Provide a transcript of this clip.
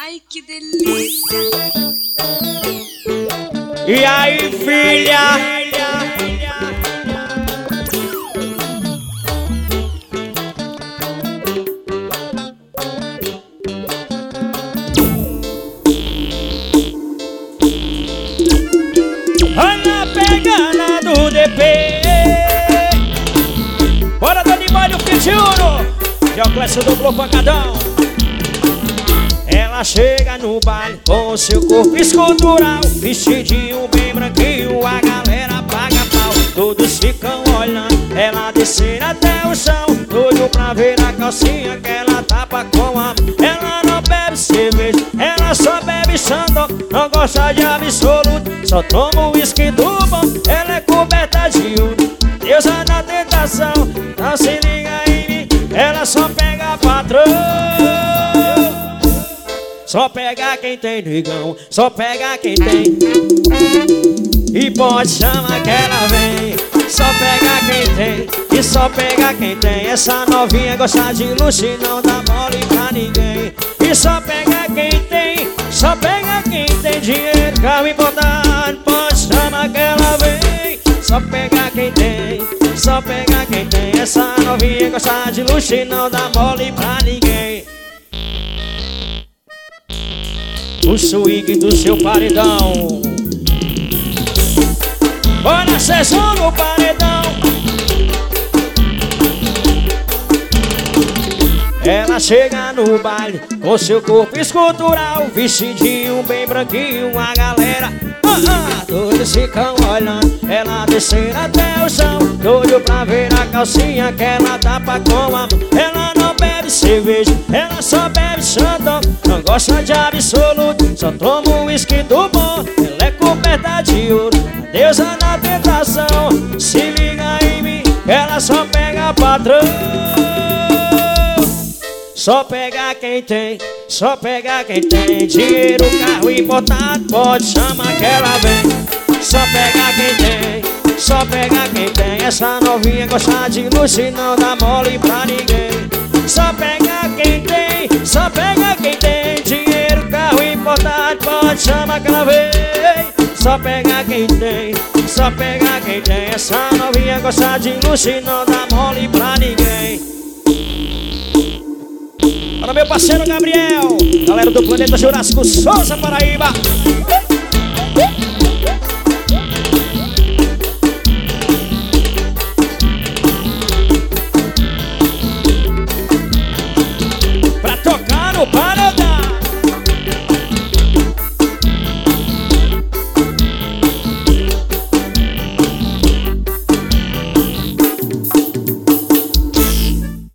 Ai, que delícia! E aí, filha? Olha a pegada do DP. Bora, Dani Mário Fitiuro. Dioclésio do Globo Pancadão. Ela chega no baile com seu corpo escultural, vestidinho bem branquinho, a galera paga pau. Todos ficam olhando ela descer até o chão, doido pra ver a calcinha que ela tapa com a mão. Ela não bebe cerveja, ela só bebe xandão, não gosta de absoluto, só toma o uísque do bom. Ela é coberta de ouro, deusa da tentação, não se liga em mim, ela só pega patrão. Só pega quem tem, negão, só pega quem tem. E pode chamar que ela vem. Só pega quem tem, e só pega quem tem. Essa novinha gosta de luxo e não dá mole pra ninguém. E só pega quem tem, só pega quem tem dinheiro, carro importado. Pode chamar que ela vem. Só pega quem tem, só pega quem tem. Essa novinha gosta de luxo e não dá mole pra ninguém. O swing do seu paredão. Bora, sessão no paredão. Ela chega no baile com seu corpo escultural, vestidinho bem branquinho, a galera todos ficam olhando ela descer até o chão, doido pra ver a calcinha que ela tapa com a mão. Ela não bebe cerveja, ela só bebe xandão, não gosta de absoluto, só toma o uísque do bom. Ela é coberta de ouro, a deusa da tentação. Se liga em mim, ela só pega patrão. Só pega quem tem, só pega quem tem dinheiro, carro importado, pode chamar que ela vem. Só pega quem tem, só pega quem tem. Essa novinha gosta de luxo e não dá mole pra ninguém. Só pega quem tem, só pega quem tem dinheiro, carro importado, pode chamar que ela vem. Só pega quem tem, só pega quem tem. Essa novinha gosta de luxo e não dá mole pra ninguém. Para meu parceiro Gabriel, galera do Planeta Jurássico, Souza, Paraíba.